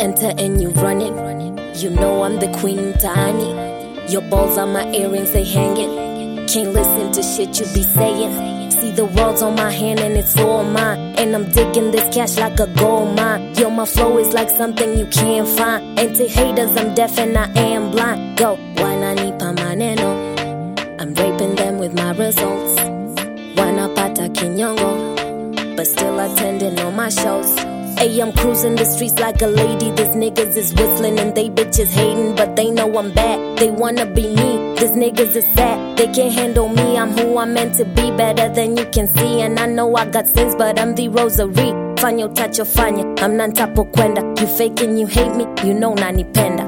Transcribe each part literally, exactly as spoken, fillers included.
enter and you running. You know I'm the queen, Tani. Your balls are my earrings, they hanging. Can't listen to shit you be saying. See the world's on my hand and it's all mine. And I'm digging this cash like a gold mine. Yo, my flow is like something you can't find. And to haters, I'm deaf and I am blind. Go, wananipa maneno. I'm raping them with my results. Wanapata kinyongo, but still attending all my shows. Ay, I'm cruising the streets like a lady. These niggas is whistling and they bitches hating, but they know I'm bad. They wanna be me, these niggas is sad. They can't handle me, I'm who I'm meant to be. Better than you can see, and I know I got things, but I'm the rosary. Fanyo tacho fanya, I'm nantapo kwenda. You faking, you hate me, you know nanipenda.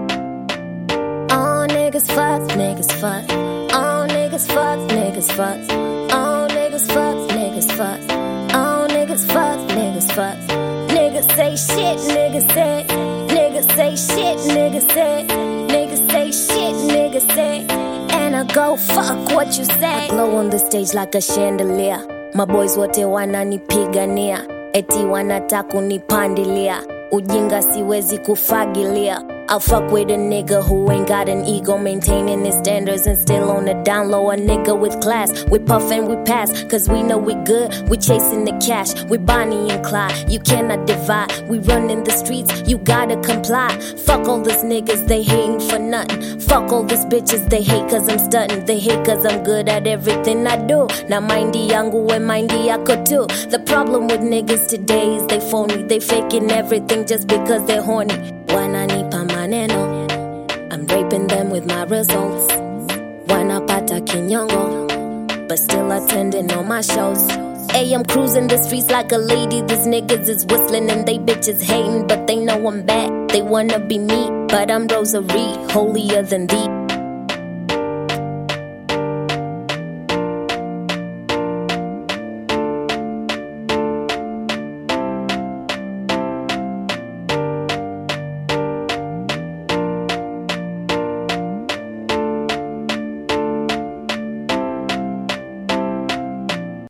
All niggas fuck, niggas fuck. All niggas fuck, niggas fuck. All niggas fuck, niggas fuck. All niggas fuck, niggas fuck. Niggas say shit, niggas say. Niggas say shit, niggas say. Niggas say shit, niggas say. And I go fuck what you say. I glow on the stage like a chandelier. My boys wote wananipigania. Eti wanataka kunipandilia. Ujinga siwezi kufagilia. I'll fuck with a nigga who ain't got an ego, maintaining his standards and still on the down low. A nigga with class, we puff and we pass, cause we know we good, we chasing the cash, we Bonnie and Clyde, you cannot divide, we run in the streets, you gotta comply. Fuck all these niggas, they hating for nothing. Fuck all these bitches, they hate cause I'm stunting, they hate cause I'm good at everything I do. Now mindy yangu and mindy yako too. The problem with niggas today is they phony, they faking everything just because they're horny. Wananipa maneno, I'm raping them with my results. Wanapata kinyongo, but still attending all my shows. Ay, I'm cruising the streets like a lady. These niggas is whistling and they bitches hating, but they know I'm bad. They wanna be me, but I'm rosary, holier than thee.